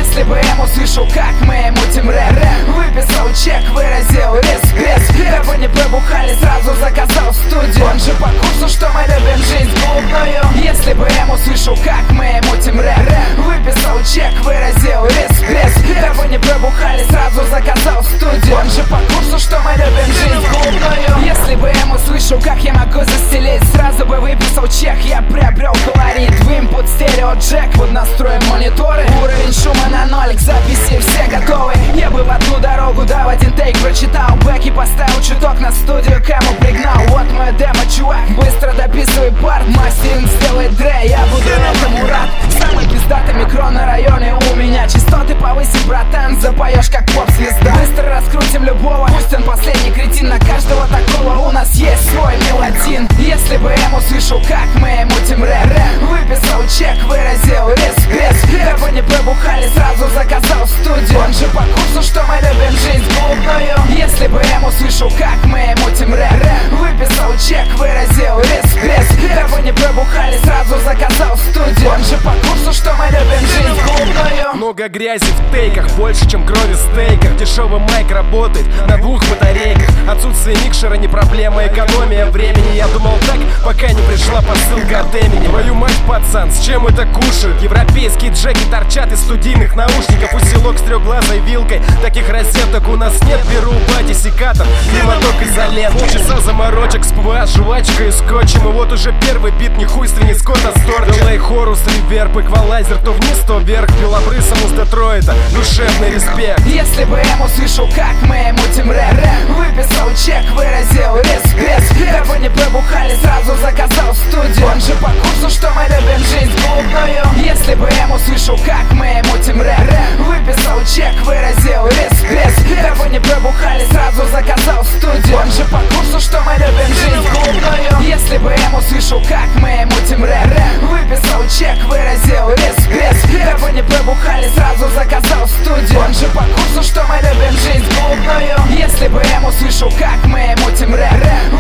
Если бы М услышал, как мы мутим рэп, выписал чек, выразил респект, дабы не пробухали, сразу заказал студию. Он же по курсу, что мы любим жизнь клубную. Если бы М услышал, как мы мутим рэп, выписал чек, выразил респект, дабы не пробухали, сразу заказал студию. Он же по курсу, что мы любим жизнь клубную. Если бы М услышал, как я могу застелить, сразу бы выписал чек, я приобрел колорит. В input стерео джек, под настроем мониторы, уровень шума на ноль, к записи все готовы. Я бы в одну дорогу, да, в один тейк прочитал бэк и поставил чуток на студию, кому пригнал. Вот мое демо, чувак, быстро дописывай парт, мастеринг сделает дре, я буду этому рад. Самый пиздатый микро на районе у меня, частоты повыси, братан, запоешь как поп-звезда. Быстро раскрутим любого, пусть он последний кретин, на каждого такого у нас есть свой мелодин. Если бы М услышал, как мы мутим рэп, выписал чек, выразил респект, дабы не пробухали, сразу заказал студию. Он же по курсу, что мы любим жизнь клубную. Если бы М услышал, как мы мутим рэп, выписал чек, выразил респект, дабы не пробухали, сразу заказал студию. Он же по курсу, что мы любим жизнь клубную. Много грязи в тейках, больше, чем крови в стейках. Дешевый майк работает на 2 батарейках. Отсутствие микшера не проблема, экономия времени. Я думал так, пока не пришла посылка от Эмини. Твою мать, пацан, с чем это кушают? Европейские джеки торчат из студийных наушников. Усилок с трехглазой вилкой, таких розеток у нас нет. Беру у бати секатор, моток изолент. Полчаса заморочек с ПВА, жвачкой и скотчем. И вот уже первый бит, не хуйственный скот от сторча. Делай хорус, реверб, эквалайзер, то вниз, то вверх. Белобрысому с Детройта, душевный респект. Если бы М услышал, как мы мутим рэп, выписал чек, выразил респект, дабы не пробухали, сразу заказал студию. Он же по курсу, что мы любим жизнь клубную. Если бы М услышал, как мы мутим рэп, выписал чек, выразил респект, дабы не пробухали, сразу заказал студию. Он же по курсу, что мы любим жизнь клубную. Если бы М услышал, как мы мутим рэп, выписал чек, выразил респект, дабы не пробухали, сразу заказал студию. Он же по курсу, что мы любим жизнь клубную. Если бы М услышал, как мы мутим рэп,